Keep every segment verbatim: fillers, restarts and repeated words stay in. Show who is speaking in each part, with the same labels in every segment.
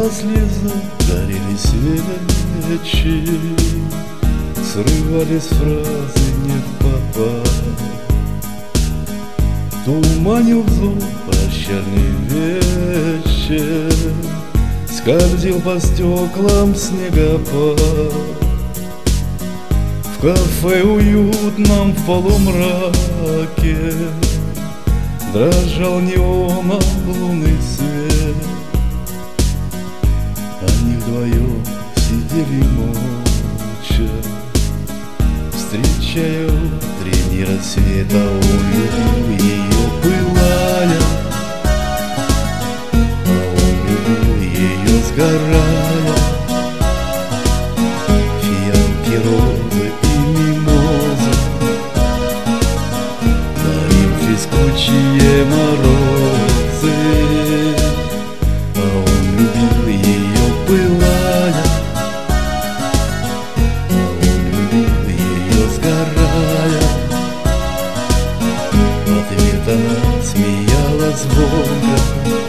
Speaker 1: слеза, горели свечи, срывались фразы не впопад. Туманил взор прощальный вечер, скользил по стеклам снегопад. В кафе уютном в полумраке дрожал неоном лунный свет. Они вдвоем сидели молча, встречая утренний рассвет. А он любил ее пылая, а он любил ее сгорая. Фиалки, розы и мимозы, дарил трескучие морозы. А он любил ее пылая, а он любил ее сгорая. В ответ она смеялась звонко,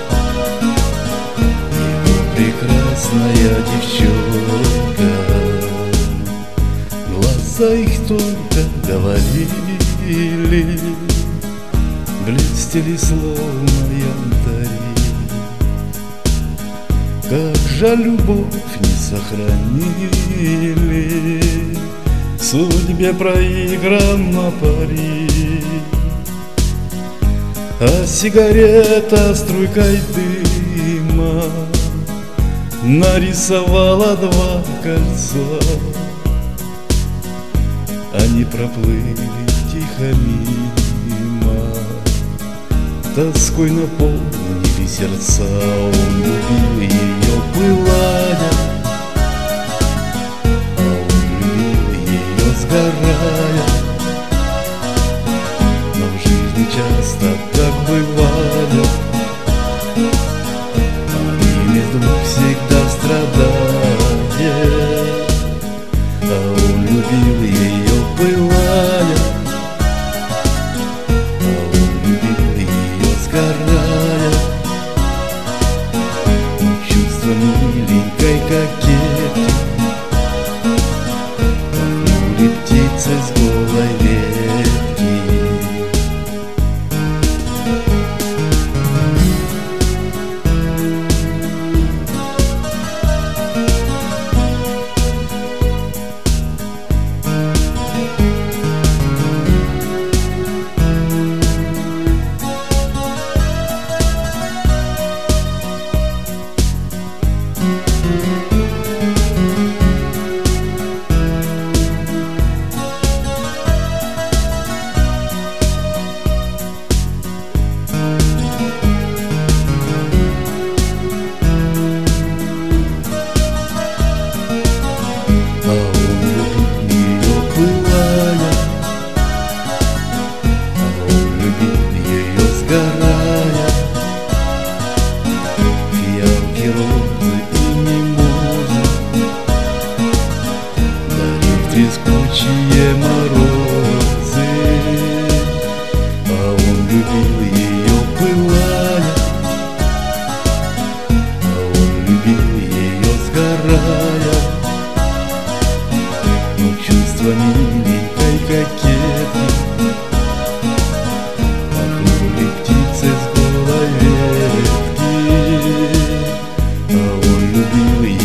Speaker 1: его прекрасная девчонка. Глаза их только говорили, блестели словно янтари. Как жаль, любовь не сохранили, судьбе проиграна пари. А сигарета струйкой дыма нарисовала два кольца. Они проплыли тихо мимо, тоской наполнили сердца. Он любил ее пылая, а он любил ее сгорая. Но в жизни часто так бывает, один из двух всегда страдает. А он любил ее пылая, а он любил ее сгорая. Но чувство миленькой кокетки пахнули птицы с голой ветки. Фиалки, розы и мимозы, дарил трескучие морозы. А он любил ее пылая, а он любил ее сгорая. Но чувство миленькой кокетки пахнули птицы с голой ветки. А он любил ее